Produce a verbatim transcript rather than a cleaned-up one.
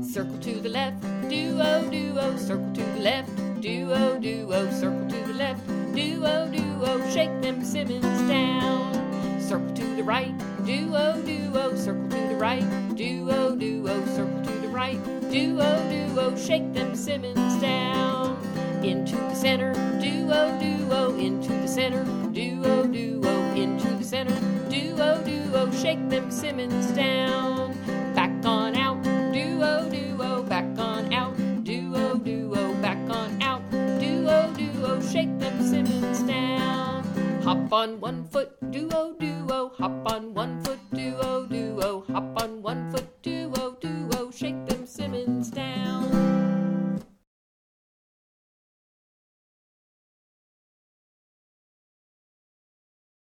circle to the left, duo, duo, circle to the left, duo, duo, circle to the left, duo, duo, shake them Simmons down. Circle to the right, duo, duo, circle to the right, duo, duo, circle to the right, duo, duo, shake them Simmons down. Into the center, duo, duo, into the center, duo, duo, into the center, duo, duo, shake them Simmons down. Back on out, duo, duo, back on out, duo, duo, back on out, duo, duo, shake them Simmons down. Hop on one foot,